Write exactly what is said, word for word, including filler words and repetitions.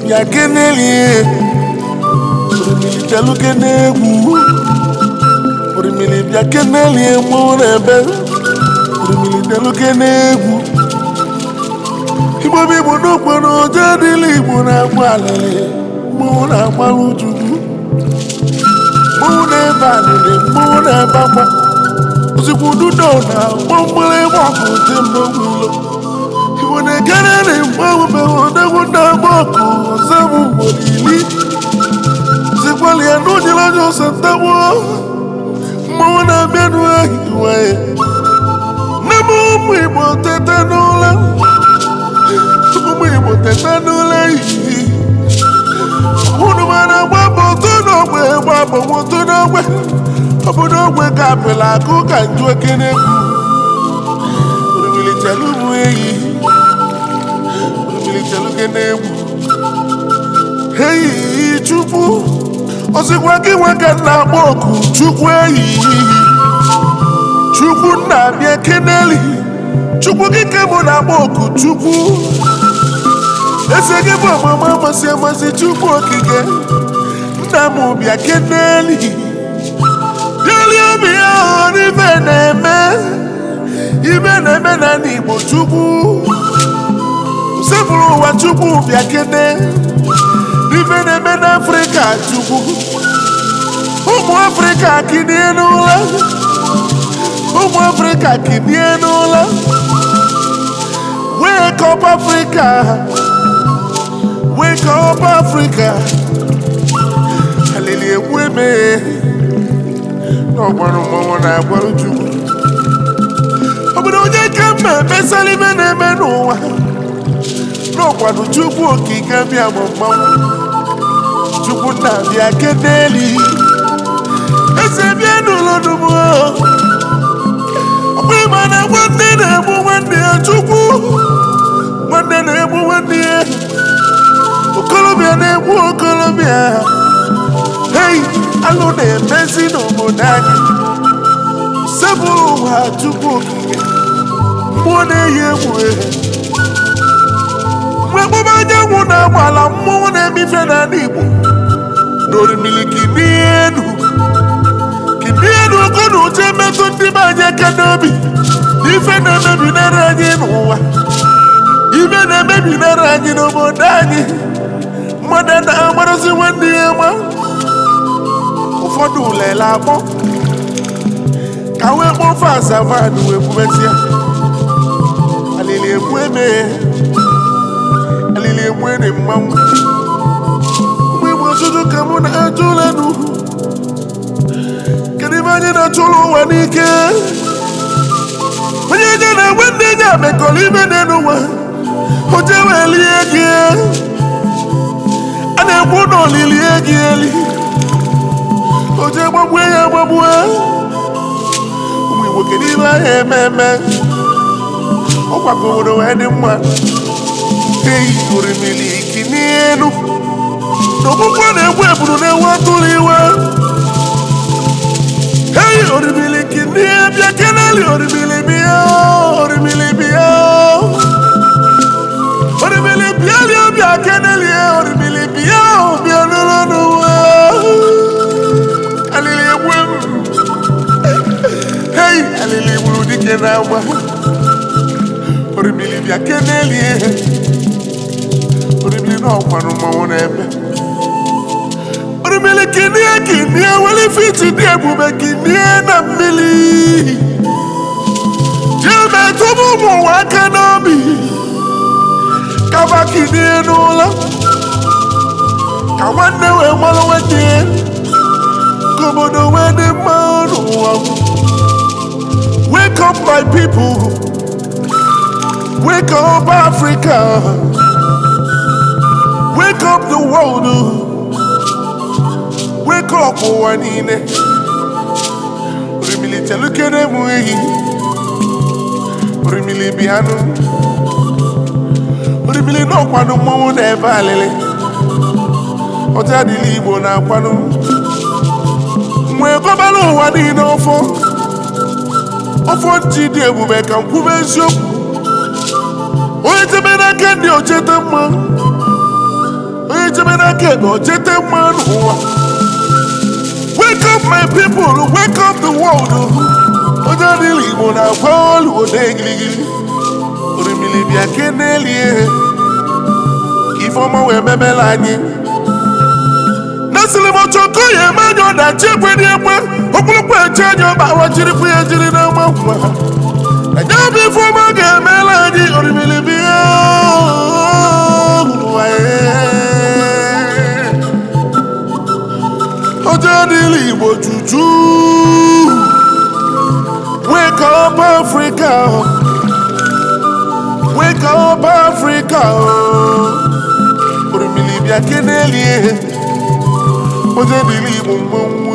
bịa keneli orimili telu kenegwu orimili bịa keneli mụ n'ebe orimili telu kenegwu Igbo bụ Igbo n'okporo oje dịla Igbo na-agba alịlị mụ na-agbalụ Chukwu mụ na-ebe alịlị mụ na-ebe agba ozikwu dudo na gbọmgbere ịgba ọkụ dị mmegwu ilo Igbo na-ekere na mgbanwe odegwu na-agba ọkụ ọzọ bụ ugboro iri zikwali ya n'ojila ọjọ ọsọ ntagbo mmanwụ na-abịa n'ehiwe nne m ụmụ Igbo tete n'ụlọ ụmụ Igbo tete n'ụlọ ehihie unu mara agba mbọ otu n'ogbe gba mbọ otu n'ogbe obodo ogbe ka apịla akụ ka nju ekene orimili chelu bụ eyi orimili chelu kene egwu eyi Chukwu osikwa gị nwoke na-akpọ oku Chukwu eyi Chukwu na-abịa keneli Chukwu gị ke mụ na-akpọ oku Chukwu ese gị bụ ọmụma amasị amasị Chukwu okike nna m bịa keneli bịali obi ya n'ife na-eme ibe na-eme na n'Igbo Chukwu sepụrụ ụwa Chukwu bịa kene ife na-eme n'Afrịka Chukwu ụmụ Afrịka kinie n'ụlọ ụmụ Afrịka kinie n'ụlọ wake up Africa wake up Africa alili egwu eme n'ọgbarụ mmanwụ na-agbarụ Chukwu obodo onye ka mma emesara ibe na-eme n'ụwa n'ọkwado Chukwu okike bịa bụ mmanwụ Chukwu na-abịa keneli eze bịa n'ụlọ dum ọkwa ịma na nwanne na-egbu nwanne ya Chukwu nwanne na-egbu nwanne ya okolobịa na-egbu okolobịa hei alụ na-emezi n'obodo anyị sepụrụ ụwa Chukwu okike mmụọ na-eyi egwu ehe mgbe emume anyanwụ na-agbala mmụọ na-emife n'ala Igbo n'orimili kinienu kinienu ogo na uche metụ ndị be anyị aka n'obi ife na-emebinara anyị n'ụwa ife na-emebinara anyị n'obodo anyị mmadụ na-agbarụzi nwanne ya ma ụfọdụ lele akpọ ka wee kpọfe azamanụ wee kwubesịa alili egwu emeghe alili egwu ere mmanwụ mgbe Igbo ọtụtụ ka mụ na-ajụ ụlọ n'ugwu kedu ebe anyị na-achụrụ ụwa n'ike onye je na-enwe ndị enyi amekọrọ ibe dị n'ụwa oje wee lie gị a na-ekwu na olilie gị eli oje gbagbue ya gbagbue ụmụ Igbo kedu ibe ahụ eme eme ọkwakọ obodo wee dị mma eyi orimili kinienu n'ọkpụkpọ na-egbu eburu na-ewu atụrụ iwe eyi orimili kinie bịa keneli orimili bịa orimili bịa orimili bịa lie bịa keneli orimili bịa bịa n'ụlọ n'ụwa alili egwu eyi alili gburu dike na-agba orimili bịa keneli orimili n'ọkwanụ mmanwụ n'ebe orimili kinie kinie weli fiti dị ebube kinie na mmiri jee metụbụ ụmụ ụwa aka n'obi kaba kinie n'ụlọ ka nwanne wee gbalụ nwanne ka obodo wee dị mma n'ụwa wake up my people wake up Africa wake up the world wake up ụwa niile orimili chelu kene mụ ehi orimili bịanụ orimili n'ọkwanụ mmọnwụ na-ebe alịlị ọcha adịla Igbo na-akwanụ mgbe gọbara ụwa niile ọfọ ọfọ ntị dị ebube ka m kwube eziokwu onye tebe n'aka ndị ochete mma onye chebe n'aka ebe o chete mmanụ ụwa. Wake up my people, wake up the world. Onye adịla Igbo na-agwa olu ode gịrịgịrị. Orimili bịa kenelie Ifeọma wee memela anyị. Nasịrị m ọchọkọ ya eme anyị ọdachi ekwe dị ekwe. Okpulukwu eche anyị ọba awa jirikwu ya jiri n'ama nwa. Anya bụ Ifeọma ga-emela anyị orimili bịa. Onye adịla Igbo juju. Wake up Africa. Wake up Africa. Orimili bịa kenelie onye adịla Igbo mmanwụ.